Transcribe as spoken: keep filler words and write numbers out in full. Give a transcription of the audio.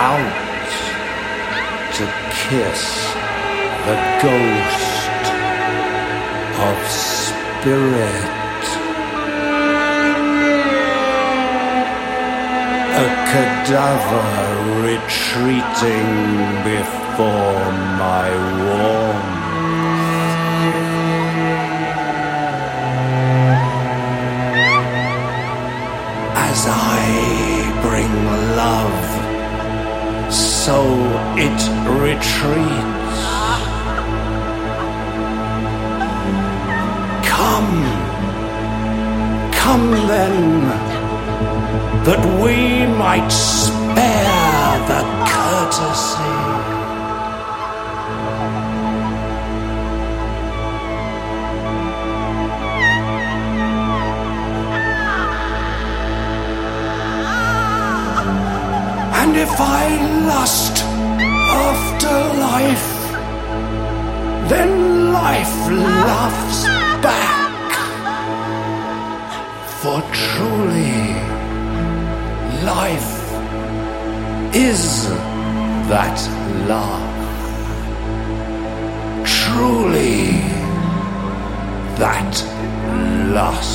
out to kiss the ghost of spirit. A cadaver retreating before my warmth. As I bring love, so it retreats. Come, come then, that we might spare the courtesy. And if I lust after life, then life laughs back. For truly, life is that laugh. Truly, that lust.